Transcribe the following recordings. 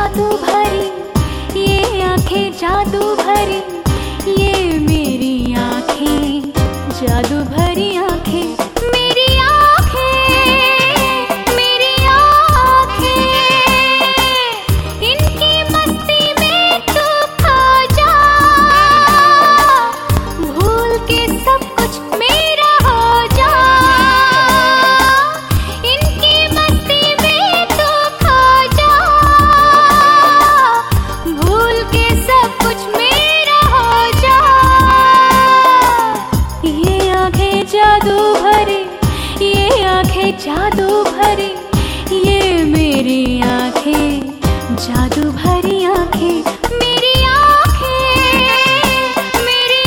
जादू भरी, ये आंखें जादू भरी, ये मेरी आंखें जादू भरी आंखें, मेरी आंखें, मेरी आंखें, इनकी मस्ती में तू खा जा, भूल के सब कुछ मेरा हो जा, इनकी मस्ती में तू खा जा, भूल के सब कुछ मेरा हो जा। ये आंखें जादू भरी, ये आंखें जादू भरी, ये मेरी आंखें जादू भरी आंखें, मेरी आंखें, मेरी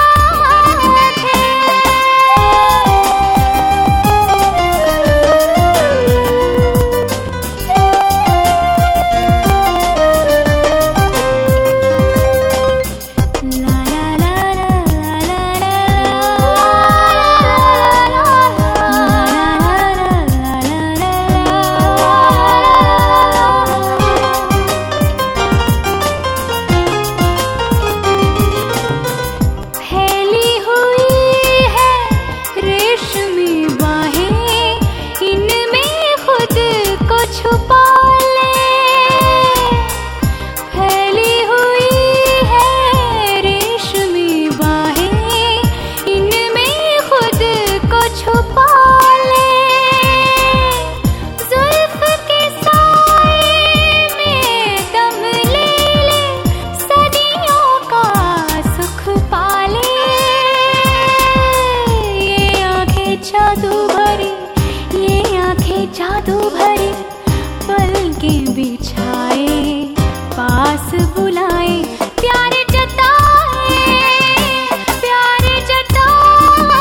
जादू भरी, ये आंखें जादू भरी, पलकें बिछाए पास बुलाए, प्यार जताए, प्यार जताए।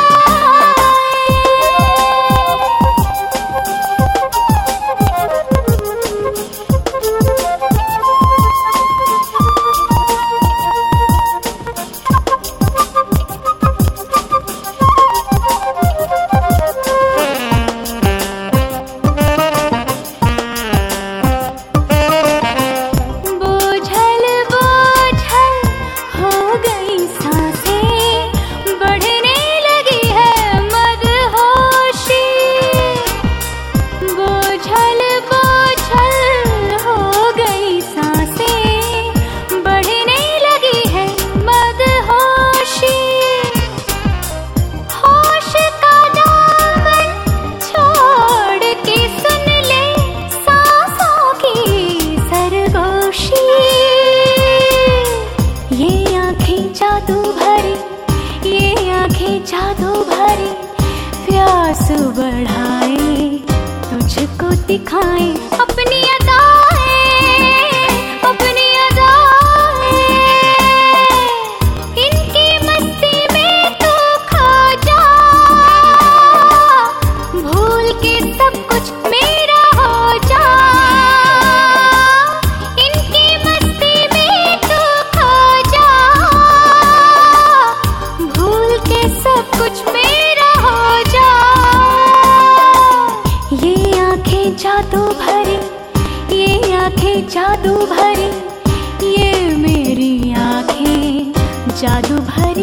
जादू भरी, प्यास बढ़ाए, तुझको दिखाए अपनी अदाएं, अपनी अदाएं, इनकी मस्ती में तू खा जा, भूल के सब कुछ मेरा हो जा, इनकी मस्ती में तू खा जा, भूल के सब कुछ मेरा हो जा। ये आंखें जादू भरी, ये आंखें जादू भरी, ये मेरी आंखें जादू भरी।